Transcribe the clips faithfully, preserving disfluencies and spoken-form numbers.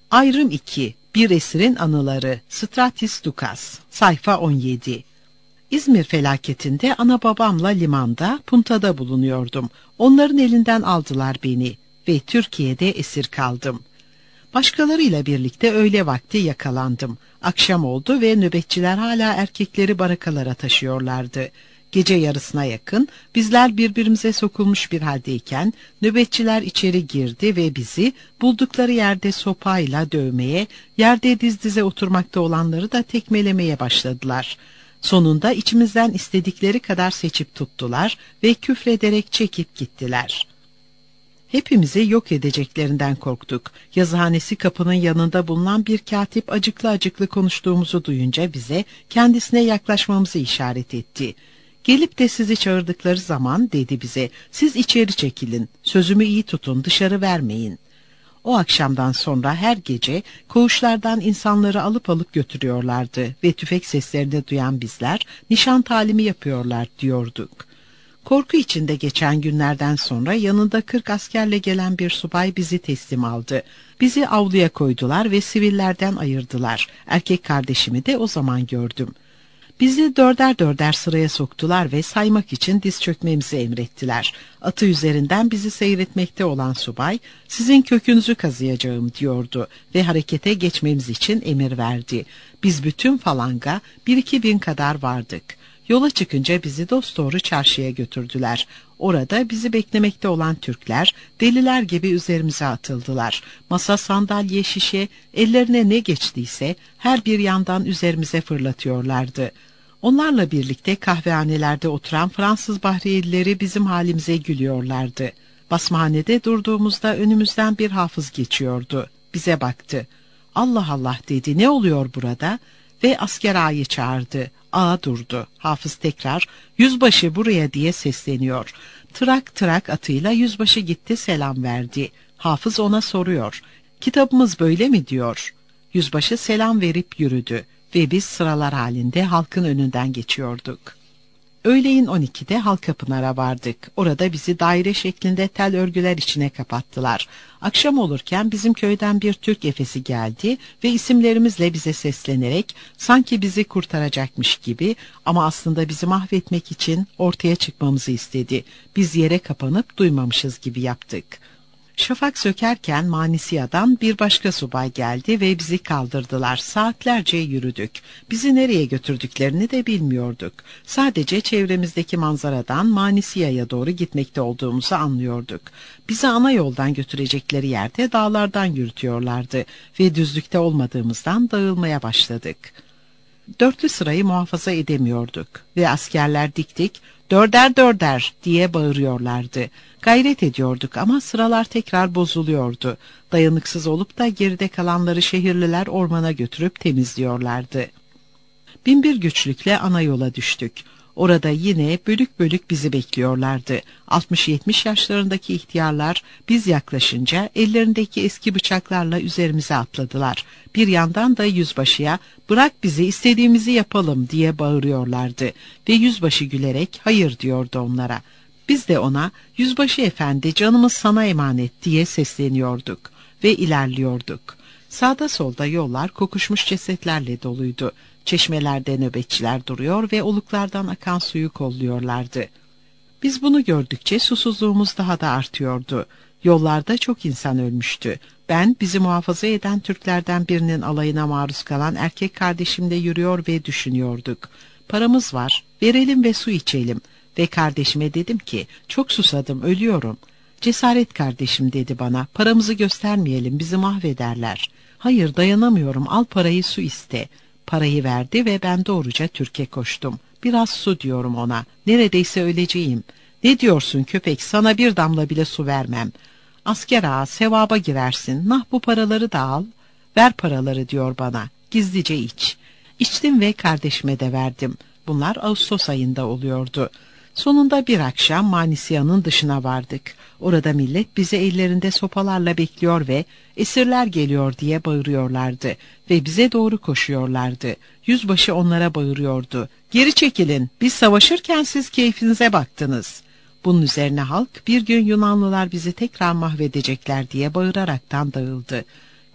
Ayrım iki. Bir esirin anıları. Stratis Dukas. Sayfa on yedi. İzmir felaketinde ana babamla limanda, puntada bulunuyordum. Onların elinden aldılar beni ve Türkiye'de esir kaldım. Başkalarıyla birlikte öğle vakti yakalandım. Akşam oldu ve nöbetçiler hala erkekleri barakalara taşıyorlardı. Gece yarısına yakın bizler birbirimize sokulmuş bir haldeyken nöbetçiler içeri girdi ve bizi buldukları yerde sopayla dövmeye, yerde diz dize oturmakta olanları da tekmelemeye başladılar. Sonunda içimizden istedikleri kadar seçip tuttular ve küfrederek çekip gittiler. Hepimizi yok edeceklerinden korktuk. Yazıhanesi kapının yanında bulunan bir katip acıklı acıklı konuştuğumuzu duyunca bize kendisine yaklaşmamızı işaret etti. Gelip de sizi çağırdıkları zaman dedi bize, siz içeri çekilin, sözümü iyi tutun, dışarı vermeyin. O akşamdan sonra her gece koğuşlardan insanları alıp alıp götürüyorlardı ve tüfek seslerini duyan bizler nişan talimi yapıyorlar diyorduk. Korku içinde geçen günlerden sonra yanında kırk askerle gelen bir subay bizi teslim aldı. Bizi avluya koydular ve sivillerden ayırdılar. Erkek kardeşimi de o zaman gördüm. Bizi dörder dörder sıraya soktular ve saymak için diz çökmemizi emrettiler. Atı üzerinden bizi seyretmekte olan subay, sizin kökünüzü kazıyacağım diyordu ve harekete geçmemiz için emir verdi. Biz bütün falanga bir iki bin kadar vardık. Yola çıkınca bizi dosdoğru çarşıya götürdüler. Orada bizi beklemekte olan Türkler deliler gibi üzerimize atıldılar. Masa, sandalye, şişe, ellerine ne geçtiyse her bir yandan üzerimize fırlatıyorlardı. Onlarla birlikte kahvehanelerde oturan Fransız Bahriyelileri bizim halimize gülüyorlardı. Basmahanede durduğumuzda önümüzden bir hafız geçiyordu. Bize baktı. Allah Allah dedi, ne oluyor burada? Ve asker ağayı çağırdı. Ağa durdu. Hafız tekrar yüzbaşı buraya diye sesleniyor. Tırak tırak atıyla yüzbaşı gitti, selam verdi. Hafız ona soruyor. Kitabımız böyle mi diyor? Yüzbaşı selam verip yürüdü ve biz sıralar halinde halkın önünden geçiyorduk. Öğleyin on ikide Halkapınar'a vardık. Orada bizi daire şeklinde tel örgüler içine kapattılar. Akşam olurken bizim köyden bir Türk efesi geldi ve isimlerimizle bize seslenerek sanki bizi kurtaracakmış gibi ama aslında bizi mahvetmek için ortaya çıkmamızı istedi. Biz yere kapanıp duymamışız gibi yaptık. Şafak sökerken Manisiya'dan bir başka subay geldi ve bizi kaldırdılar. Saatlerce yürüdük. Bizi nereye götürdüklerini de bilmiyorduk. Sadece çevremizdeki manzaradan Manisiya'ya doğru gitmekte olduğumuzu anlıyorduk. Bizi ana yoldan götürecekleri yerde dağlardan yürütüyorlardı ve düzlükte olmadığımızdan dağılmaya başladık. Dörtlü sırayı muhafaza edemiyorduk ve askerler dik dik dörder dörder diye bağırıyorlardı. Gayret ediyorduk ama sıralar tekrar bozuluyordu. Dayanıksız olup da geride kalanları şehirliler ormana götürüp temizliyorlardı. Binbir güçlükle ana yola düştük. Orada yine bölük bölük bizi bekliyorlardı. altmış yetmiş yaşlarındaki ihtiyarlar biz yaklaşınca ellerindeki eski bıçaklarla üzerimize atladılar. Bir yandan da yüzbaşıya "Bırak bizi, istediğimizi yapalım" diye bağırıyorlardı ve yüzbaşı gülerek hayır diyordu onlara. Biz de ona "Yüzbaşı efendi, canımız sana emanet" diye sesleniyorduk ve ilerliyorduk. Sağda solda yollar kokuşmuş cesetlerle doluydu. Çeşmelerde nöbetçiler duruyor ve oluklardan akan suyu kolluyorlardı. Biz bunu gördükçe susuzluğumuz daha da artıyordu. Yollarda çok insan ölmüştü. Ben bizi muhafaza eden Türklerden birinin alayına maruz kalan erkek kardeşimle yürüyor ve düşünüyorduk. Paramız var, verelim ve su içelim. Ve kardeşime dedim ki, çok susadım, ölüyorum. Cesaret kardeşim dedi bana, paramızı göstermeyelim, bizi mahvederler. Hayır, dayanamıyorum, al parayı, su iste. Parayı verdi ve ben doğruca Türk'e koştum. Biraz su diyorum ona, neredeyse öleceğim. Ne diyorsun köpek, sana bir damla bile su vermem. Asker ağa, sevaba girersin, nah bu paraları da al. Ver paraları diyor bana, gizlice iç. İçtim ve kardeşime de verdim. Bunlar Ağustos ayında oluyordu. Sonunda bir akşam Manisiya'nın dışına vardık. Orada millet bizi ellerinde sopalarla bekliyor ve esirler geliyor diye bağırıyorlardı ve bize doğru koşuyorlardı. Yüzbaşı onlara bağırıyordu. Geri çekilin, biz savaşırken siz keyfinize baktınız. Bunun üzerine halk bir gün Yunanlılar bizi tekrar mahvedecekler diye bağıraraktan dağıldı.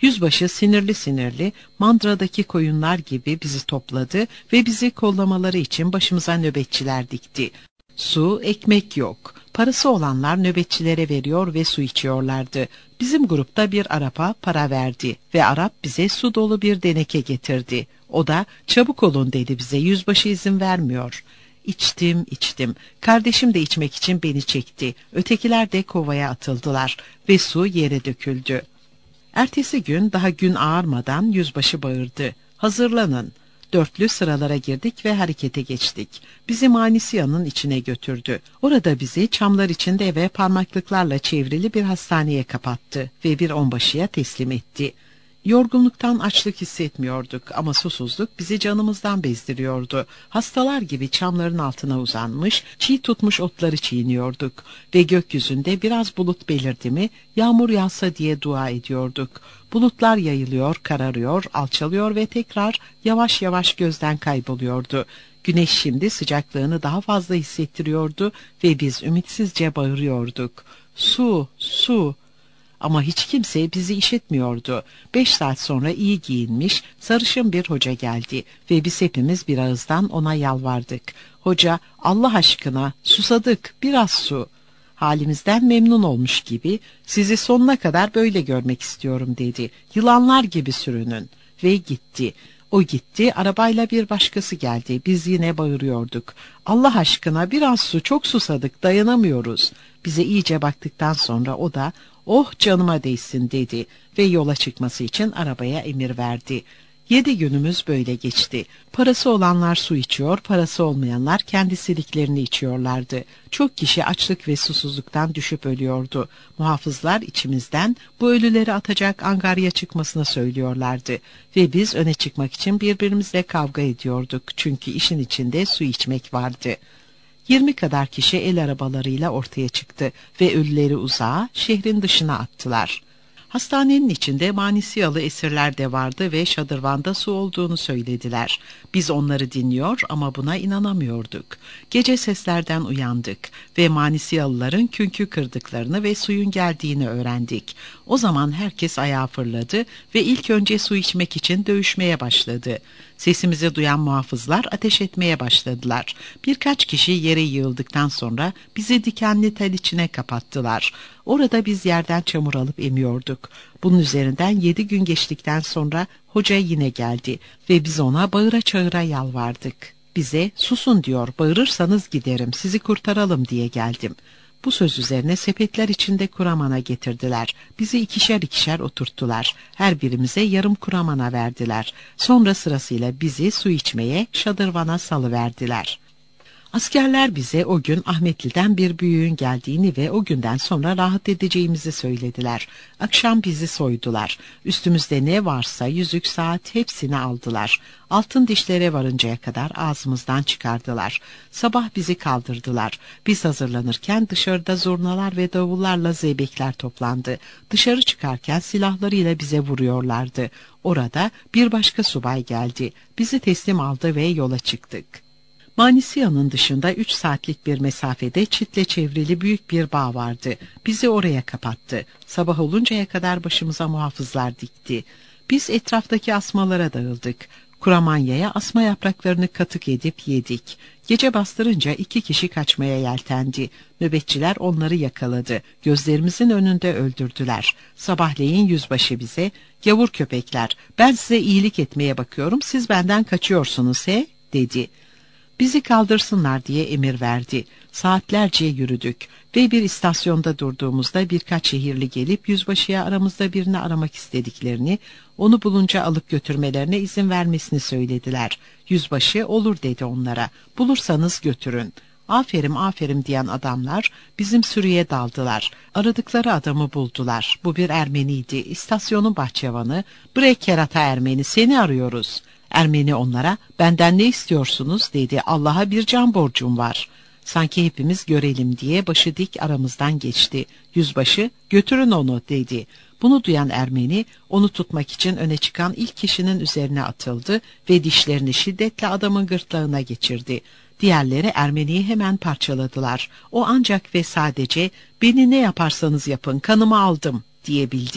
Yüzbaşı sinirli sinirli mandradaki koyunlar gibi bizi topladı ve bizi kollamaları için başımıza nöbetçiler dikti. Su, ekmek yok. Parası olanlar nöbetçilere veriyor ve su içiyorlardı. Bizim grupta bir Arap'a para verdi ve Arap bize su dolu bir deneke getirdi. O da çabuk olun dedi bize, yüzbaşı izin vermiyor. İçtim içtim. Kardeşim de içmek için beni çekti. Ötekiler de kovaya atıldılar ve su yere döküldü. Ertesi gün daha gün ağarmadan yüzbaşı bağırdı. Hazırlanın. Dörtlü sıralara girdik ve harekete geçtik. Bizi Manisiya'nın içine götürdü. Orada bizi çamlar içinde ve parmaklıklarla çevrili bir hastaneye kapattı ve bir onbaşıya teslim etti. Yorgunluktan açlık hissetmiyorduk ama susuzluk bizi canımızdan bezdiriyordu. Hastalar gibi çamların altına uzanmış, çiğ tutmuş otları çiğniyorduk ve gökyüzünde biraz bulut belirdi mi yağmur yağsa diye dua ediyorduk. Bulutlar yayılıyor, kararıyor, alçalıyor ve tekrar yavaş yavaş gözden kayboluyordu. Güneş şimdi sıcaklığını daha fazla hissettiriyordu ve biz ümitsizce bağırıyorduk. Su, su! Ama hiç kimse bizi işitmiyordu. Beş saat sonra iyi giyinmiş, sarışın bir hoca geldi ve biz hepimiz bir ağızdan ona yalvardık. Hoca, Allah aşkına susadık, biraz su. Halimizden memnun olmuş gibi, sizi sonuna kadar böyle görmek istiyorum dedi. Yılanlar gibi sürünün. Ve gitti. O gitti, arabayla bir başkası geldi. Biz yine bağırıyorduk. Allah aşkına biraz su, çok susadık, dayanamıyoruz. Bize iyice baktıktan sonra o da, oh canıma değsin dedi ve yola çıkması için arabaya emir verdi. Yedi günümüz böyle geçti. Parası olanlar su içiyor, parası olmayanlar kendi siliklerini içiyorlardı. Çok kişi açlık ve susuzluktan düşüp ölüyordu. Muhafızlar içimizden bu ölüleri atacak angarya çıkmasını söylüyorlardı. Ve biz öne çıkmak için birbirimizle kavga ediyorduk. Çünkü işin içinde su içmek vardı. Yirmi kadar kişi el arabalarıyla ortaya çıktı ve ölüleri uzağa, şehrin dışına attılar. Hastanenin içinde Manisiyalı esirler de vardı ve şadırvanda su olduğunu söylediler. Biz onları dinliyor ama buna inanamıyorduk. Gece seslerden uyandık ve Manisiyalıların künkü kırdıklarını ve suyun geldiğini öğrendik. O zaman herkes ayağa fırladı ve ilk önce su içmek için dövüşmeye başladı. Sesimizi duyan muhafızlar ateş etmeye başladılar. Birkaç kişi yere yığıldıktan sonra bizi dikenli tel içine kapattılar. Orada biz yerden çamur alıp emiyorduk. Bunun üzerinden yedi gün geçtikten sonra hoca yine geldi ve biz ona bağıra çağıra yalvardık. Bize susun diyor, bağırırsanız giderim, sizi kurtaralım diye geldim. Bu söz üzerine sepetler içinde kuramana getirdiler. Bizi ikişer ikişer oturttular. Her birimize yarım kuramana verdiler. Sonra sırasıyla bizi su içmeye şadırvana salıverdiler. Askerler bize o gün Ahmetli'den bir büyüğün geldiğini ve o günden sonra rahat edeceğimizi söylediler. Akşam bizi soydular. Üstümüzde ne varsa yüzük, saat hepsini aldılar. Altın dişlere varıncaya kadar ağzımızdan çıkardılar. Sabah bizi kaldırdılar. Biz hazırlanırken dışarıda zurnalar ve davullarla zeybekler toplandı. Dışarı çıkarken silahlarıyla bize vuruyorlardı. Orada bir başka subay geldi. Bizi teslim aldı ve yola çıktık. Manisiya'nın dışında üç saatlik bir mesafede çitle çevrili büyük bir bağ vardı. Bizi oraya kapattı. Sabah oluncaya kadar başımıza muhafızlar dikti. Biz etraftaki asmalara dağıldık. Kuramanya'ya asma yapraklarını katık edip yedik. Gece bastırınca iki kişi kaçmaya yeltendi. Nöbetçiler onları yakaladı. Gözlerimizin önünde öldürdüler. Sabahleyin yüzbaşı bize, "Yavur köpekler, ben size iyilik etmeye bakıyorum, siz benden kaçıyorsunuz he?" dedi. Bizi kaldırsınlar diye emir verdi. Saatlerce yürüdük ve bir istasyonda durduğumuzda birkaç şehirli gelip yüzbaşıya aramızda birini aramak istediklerini, onu bulunca alıp götürmelerine izin vermesini söylediler. Yüzbaşı olur dedi onlara. Bulursanız götürün. Aferin aferin diyen adamlar bizim sürüye daldılar. Aradıkları adamı buldular. Bu bir Ermeniydi. İstasyonun bahçıvanı, "Bre kerata Ermeni, seni arıyoruz." Ermeni onlara, "Benden ne istiyorsunuz?" dedi. "Allah'a bir can borcum var." Sanki hepimiz görelim diye başı dik aramızdan geçti. Yüzbaşı, "Götürün onu." dedi. Bunu duyan Ermeni, onu tutmak için öne çıkan ilk kişinin üzerine atıldı ve dişlerini şiddetle adamın gırtlağına geçirdi. Diğerleri Ermeni'yi hemen parçaladılar. O ancak ve sadece, "Beni ne yaparsanız yapın, kanımı aldım." diyebildi.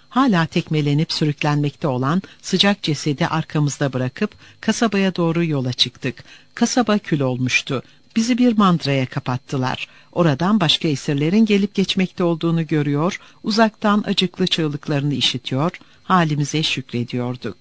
Hala tekmelenip sürüklenmekte olan sıcak cesedi arkamızda bırakıp kasabaya doğru yola çıktık. Kasaba kül olmuştu. Bizi bir mandraya kapattılar. Oradan başka esirlerin gelip geçmekte olduğunu görüyor, uzaktan acıklı çığlıklarını işitiyor, halimize şükrediyorduk.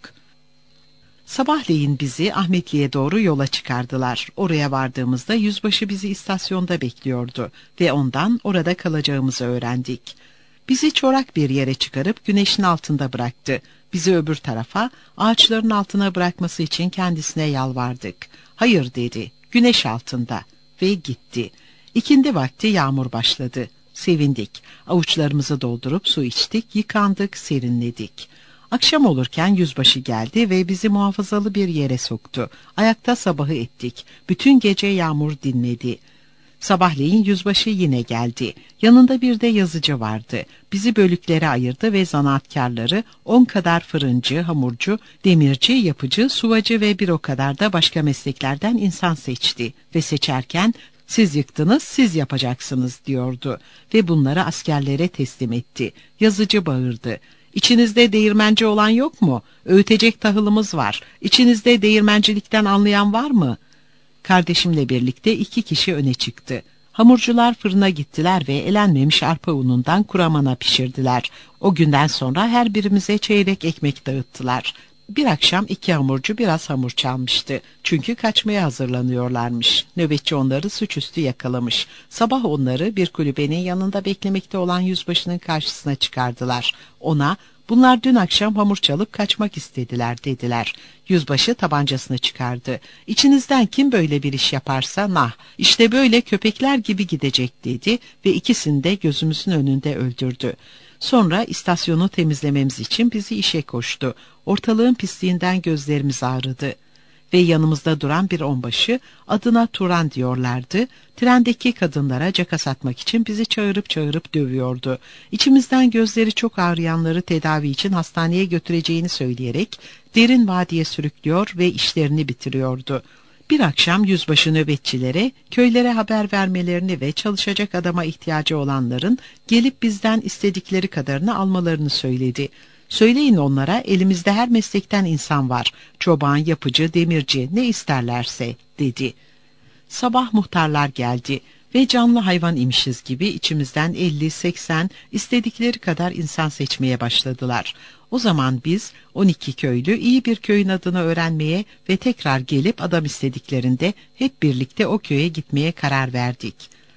Sabahleyin bizi Ahmetli'ye doğru yola çıkardılar. Oraya vardığımızda yüzbaşı bizi istasyonda bekliyordu ve ondan orada kalacağımızı öğrendik. Bizi çorak bir yere çıkarıp güneşin altında bıraktı. Bizi öbür tarafa, ağaçların altına bırakması için kendisine yalvardık. Hayır dedi, güneş altında, ve gitti. İkindi vakti yağmur başladı. Sevindik. Avuçlarımızı doldurup su içtik, yıkandık, serinledik. Akşam olurken yüzbaşı geldi ve bizi muhafazalı bir yere soktu. Ayakta sabahı ettik. Bütün gece yağmur dinmedi. Sabahleyin yüzbaşı yine geldi. Yanında bir de yazıcı vardı. Bizi bölüklere ayırdı ve zanaatkarları, on kadar fırıncı, hamurcu, demirci, yapıcı, suvacı ve bir o kadar da başka mesleklerden insan seçti. Ve seçerken, siz yıktınız, siz yapacaksınız diyordu. Ve bunları askerlere teslim etti. Yazıcı bağırdı. İçinizde değirmenci olan yok mu? Öğütecek tahılımız var. İçinizde değirmencilikten anlayan var mı? Kardeşimle birlikte iki kişi öne çıktı. Hamurcular fırına gittiler ve elenmemiş arpa unundan kuramana pişirdiler. O günden sonra her birimize çeyrek ekmek dağıttılar. Bir akşam iki hamurcu biraz hamur çalmıştı. Çünkü kaçmaya hazırlanıyorlarmış. Nöbetçi onları suçüstü yakalamış. Sabah onları bir kulübenin yanında beklemekte olan yüzbaşının karşısına çıkardılar. Ona, bunlar dün akşam hamur çalıp kaçmak istediler dediler. Yüzbaşı tabancasını çıkardı. İçinizden kim böyle bir iş yaparsa nah, işte böyle köpekler gibi gidecek dedi ve ikisini de gözümüzün önünde öldürdü. Sonra istasyonu temizlememiz için bizi işe koştu. Ortalığın pisliğinden gözlerimiz ağrıdı. Ve yanımızda duran bir onbaşı, adına Turan diyorlardı, trendeki kadınlara caka satmak için bizi çağırıp çağırıp dövüyordu. İçimizden gözleri çok ağrıyanları tedavi için hastaneye götüreceğini söyleyerek derin vadiye sürüklüyor ve işlerini bitiriyordu. Bir akşam yüzbaşı nöbetçilere köylere haber vermelerini ve çalışacak adama ihtiyacı olanların gelip bizden istedikleri kadarını almalarını söyledi. Söyleyin onlara, elimizde her meslekten insan var. Çoban, yapıcı, demirci, ne isterlerse dedi. Sabah muhtarlar geldi ve canlı hayvan imişiz gibi içimizden elli seksen istedikleri kadar insan seçmeye başladılar. O zaman biz on iki köylü iyi bir köyün adını öğrenmeye ve tekrar gelip adam istediklerinde hep birlikte o köye gitmeye karar verdik.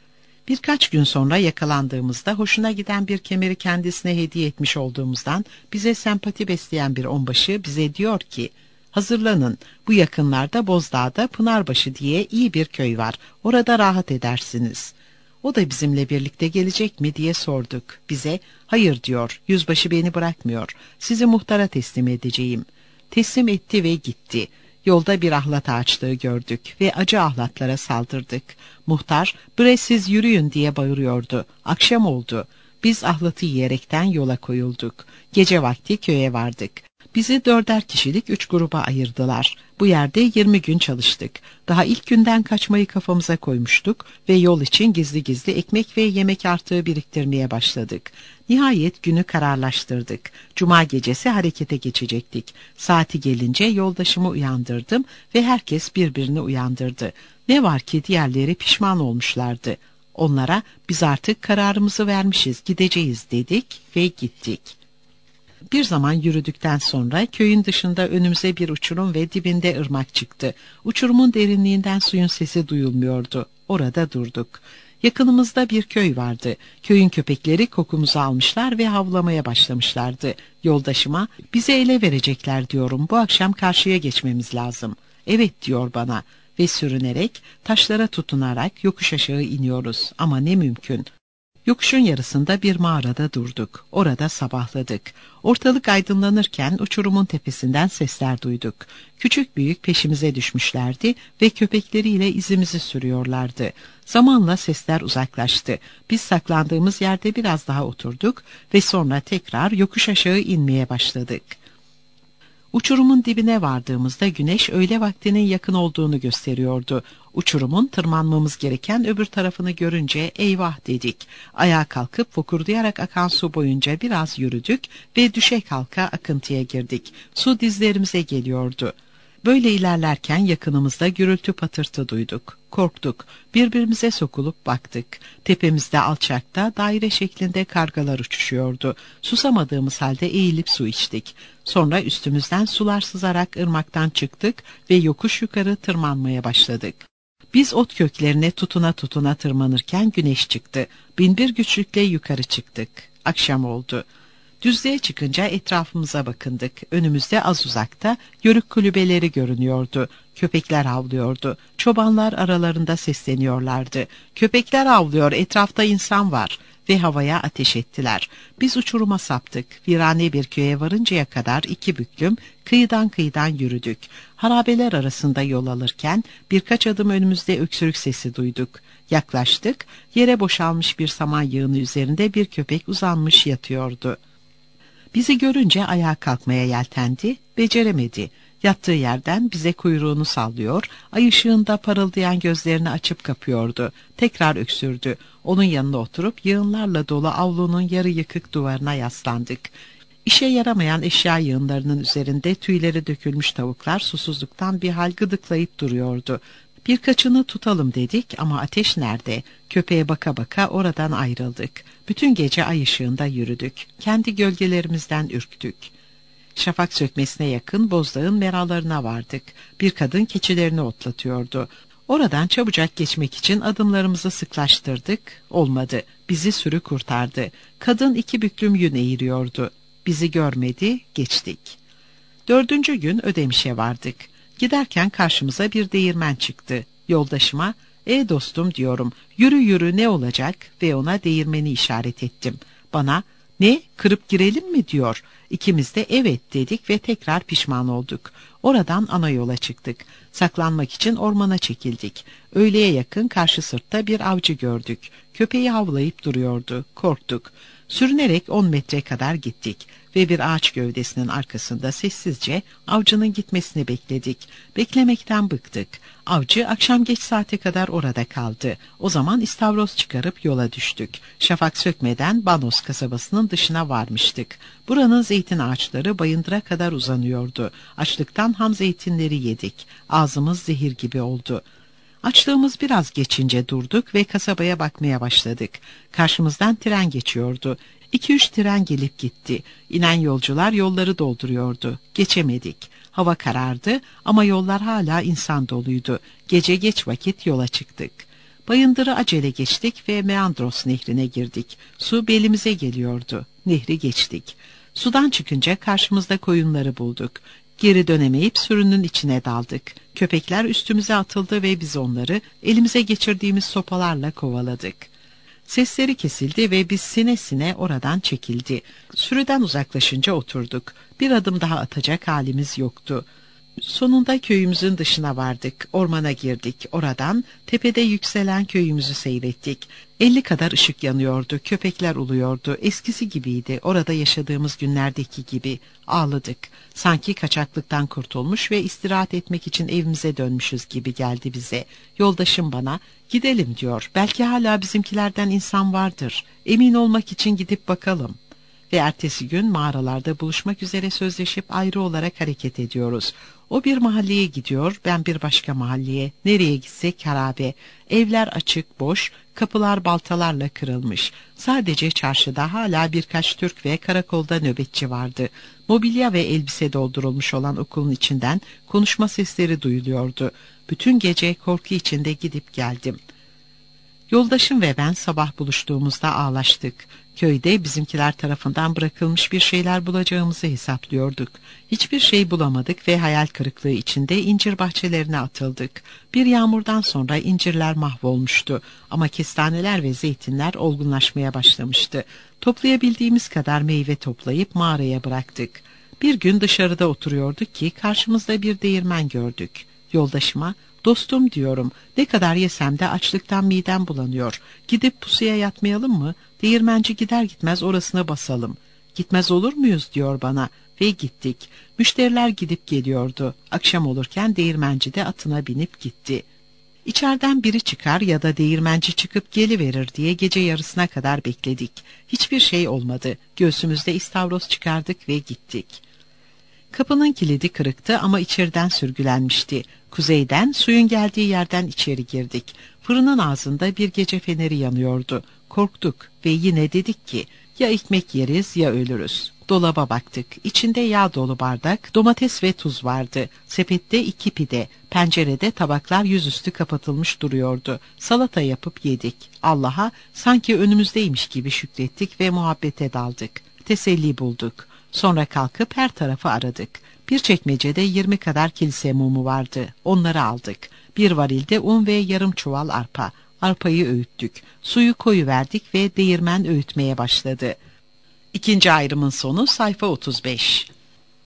Birkaç gün sonra yakalandığımızda hoşuna giden bir kemeri kendisine hediye etmiş olduğumuzdan bize sempati besleyen bir onbaşı bize diyor ki, hazırlanın, bu yakınlarda Bozdağ'da Pınarbaşı diye iyi bir köy var, orada rahat edersiniz. O da bizimle birlikte gelecek mi diye sorduk. Bize, hayır diyor, yüzbaşı beni bırakmıyor, sizi muhtara teslim edeceğim. Teslim etti ve gitti. Yolda bir ahlat ağaçlığı gördük ve acı ahlatlara saldırdık. Muhtar, bre siz yürüyün diye bağırıyordu. Akşam oldu. Biz ahlatı yiyerekten yola koyulduk. Gece vakti köye vardık. Bizi dörder kişilik üç gruba ayırdılar. Bu yerde yirmi gün çalıştık. Daha ilk günden kaçmayı kafamıza koymuştuk ve yol için gizli gizli ekmek ve yemek artığı biriktirmeye başladık. Nihayet günü kararlaştırdık. Cuma gecesi harekete geçecektik. Saati gelince yoldaşımı uyandırdım ve herkes birbirini uyandırdı. Ne var ki diğerleri pişman olmuşlardı. Onlara biz artık kararımızı vermişiz, gideceğiz dedik ve gittik. Bir zaman yürüdükten sonra köyün dışında önümüze bir uçurum ve dibinde ırmak çıktı. Uçurumun derinliğinden suyun sesi duyulmuyordu. Orada durduk. Yakınımızda bir köy vardı. Köyün köpekleri kokumuzu almışlar ve havlamaya başlamışlardı. Yoldaşıma, bizi ele verecekler diyorum, bu akşam karşıya geçmemiz lazım. Evet diyor bana ve sürünerek, taşlara tutunarak yokuş aşağı iniyoruz ama ne mümkün. Yokuşun yarısında bir mağarada durduk. Orada sabahladık. Ortalık aydınlanırken uçurumun tepesinden sesler duyduk. Küçük büyük peşimize düşmüşlerdi ve köpekleriyle izimizi sürüyorlardı. Zamanla sesler uzaklaştı. Biz saklandığımız yerde biraz daha oturduk ve sonra tekrar yokuş aşağı inmeye başladık. Uçurumun dibine vardığımızda güneş öğle vaktinin yakın olduğunu gösteriyordu. Uçurumun tırmanmamız gereken öbür tarafını görünce eyvah dedik. Ayağa kalkıp fokurdayarak akan su boyunca biraz yürüdük ve düşe kalka akıntıya girdik. Su dizlerimize geliyordu. Böyle ilerlerken yakınımızda gürültü patırtı duyduk. Korktuk. Birbirimize sokulup baktık. Tepemizde alçakta daire şeklinde kargalar uçuşuyordu. Susamadığımız halde eğilip su içtik. Sonra üstümüzden sular sızarak ırmaktan çıktık ve yokuş yukarı tırmanmaya başladık. Biz ot köklerine tutuna tutuna tırmanırken güneş çıktı. Binbir güçlükle yukarı çıktık. Akşam oldu. Düzlüğe çıkınca etrafımıza bakındık. Önümüzde az uzakta yörük kulübeleri görünüyordu. Köpekler havlıyordu. Çobanlar aralarında sesleniyorlardı. Köpekler havlıyor, etrafta insan var. Ve havaya ateş ettiler. Biz uçuruma saptık. Virane bir köye varıncaya kadar iki büklüm kıyıdan kıyıdan yürüdük. Harabeler arasında yol alırken birkaç adım önümüzde öksürük sesi duyduk. Yaklaştık. Yere boşalmış bir saman yığını üzerinde bir köpek uzanmış yatıyordu. Bizi görünce ayağa kalkmaya yeltendi, beceremedi. Yattığı yerden bize kuyruğunu sallıyor, ay ışığında parıldayan gözlerini açıp kapıyordu. Tekrar öksürdü. Onun yanına oturup yığınlarla dolu avlunun yarı yıkık duvarına yaslandık. İşe yaramayan eşya yığınlarının üzerinde tüyleri dökülmüş tavuklar susuzluktan bir hal gıdıklayıp duruyordu. Birkaçını tutalım dedik ama ateş nerede? Köpeğe baka baka oradan ayrıldık. Bütün gece ay ışığında yürüdük. Kendi gölgelerimizden ürktük. Şafak sökmesine yakın Bozdağ'ın meralarına vardık. Bir kadın keçilerini otlatıyordu. Oradan çabucak geçmek için adımlarımızı sıklaştırdık. Olmadı. Bizi sürü kurtardı. Kadın iki büklüm yün eğiriyordu. Bizi görmedi, geçtik. Dördüncü gün Ödemiş'e vardık. Giderken karşımıza bir değirmen çıktı. Yoldaşıma, "E dostum," diyorum, "yürü yürü ne olacak?" ve ona değirmeni işaret ettim. Bana, "Ne, kırıp girelim mi?" diyor. İkimiz de evet dedik ve tekrar pişman olduk. Oradan ana yola çıktık. Saklanmak için ormana çekildik. Öğleye yakın karşı sırtta bir avcı gördük. Köpeği havlayıp duruyordu. Korktuk. Sürünerek on metre kadar gittik ve bir ağaç gövdesinin arkasında sessizce avcının gitmesini bekledik. Beklemekten bıktık. Avcı akşam geç saate kadar orada kaldı. O zaman istavroz çıkarıp yola düştük. Şafak sökmeden Banos kasabasının dışına varmıştık. Buranın zeytin ağaçları bayındıra kadar uzanıyordu. Açlıktan ham zeytinleri yedik. Ağzımız zehir gibi oldu. Açlığımız biraz geçince durduk ve kasabaya bakmaya başladık. Karşımızdan tren geçiyordu. İki üç tren gelip gitti. İnen yolcular yolları dolduruyordu. Geçemedik. Hava karardı ama yollar hala insan doluydu. Gece geç vakit yola çıktık. Bayındırı acele geçtik ve Meandros nehrine girdik. Su belimize geliyordu. Nehri geçtik. Sudan çıkınca karşımızda koyunları bulduk. Geri dönemeyip sürünün içine daldık. Köpekler üstümüze atıldı ve biz onları elimize geçirdiğimiz sopalarla kovaladık. Sesleri kesildi ve biz sine sine oradan çekildi. Sürüden uzaklaşınca oturduk. Bir adım daha atacak halimiz yoktu. Sonunda köyümüzün dışına vardık. Ormana girdik. Oradan tepede yükselen köyümüzü seyrettik. Elli kadar ışık yanıyordu. Köpekler uluyordu. Eskisi gibiydi. Orada yaşadığımız günlerdeki gibi. Ağladık. Sanki kaçaklıktan kurtulmuş ve istirahat etmek için evimize dönmüşüz gibi geldi bize. Yoldaşım bana, "Gidelim," diyor. "Belki hala bizimkilerden insan vardır. Emin olmak için gidip bakalım." Ve ertesi gün mağaralarda buluşmak üzere sözleşip ayrı olarak hareket ediyoruz. O bir mahalleye gidiyor, ben bir başka mahalleye. Nereye gitsek harabe. Evler açık, boş, kapılar baltalarla kırılmış. Sadece çarşıda hala birkaç Türk ve karakolda nöbetçi vardı. Mobilya ve elbise doldurulmuş olan okulun içinden konuşma sesleri duyuluyordu. Bütün gece korku içinde gidip geldim. Yoldaşım ve ben sabah buluştuğumuzda ağlaştık. Köyde bizimkiler tarafından bırakılmış bir şeyler bulacağımızı hesaplıyorduk. Hiçbir şey bulamadık ve hayal kırıklığı içinde incir bahçelerine atıldık. Bir yağmurdan sonra incirler mahvolmuştu ama kestaneler ve zeytinler olgunlaşmaya başlamıştı. Toplayabildiğimiz kadar meyve toplayıp mağaraya bıraktık. Bir gün dışarıda oturuyorduk ki karşımızda bir değirmen gördük. Yoldaşıma, "Dostum," diyorum, "ne kadar yesem de açlıktan midem bulanıyor. Gidip pusuya yatmayalım mı? Değirmenci gider gitmez orasına basalım." "Gitmez olur muyuz?" diyor bana ve gittik. Müşteriler gidip geliyordu. Akşam olurken değirmenci de atına binip gitti. İçeriden biri çıkar ya da değirmenci çıkıp geliverir diye gece yarısına kadar bekledik. Hiçbir şey olmadı. Göğsümüzde istavroz çıkardık ve gittik. Kapının kilidi kırıktı ama içeriden sürgülenmişti. Kuzeyden, suyun geldiği yerden içeri girdik. Fırının ağzında bir gece feneri yanıyordu. Korktuk ve yine dedik ki, ya ekmek yeriz ya ölürüz. Dolaba baktık. İçinde yağ dolu bardak, domates ve tuz vardı. Sepette iki pide, pencerede tabaklar yüzüstü kapatılmış duruyordu. Salata yapıp yedik. Allah'a sanki önümüzdeymiş gibi şükrettik ve muhabbete daldık. Teselli bulduk. Sonra kalkıp her tarafı aradık. Bir çekmecede yirmi kadar kilise mumu vardı. Onları aldık. Bir varilde un ve yarım çuval arpa. Arpayı öğüttük. Suyu koyuverdik ve değirmen öğütmeye başladı. İkinci ayrımın sonu sayfa otuz beş.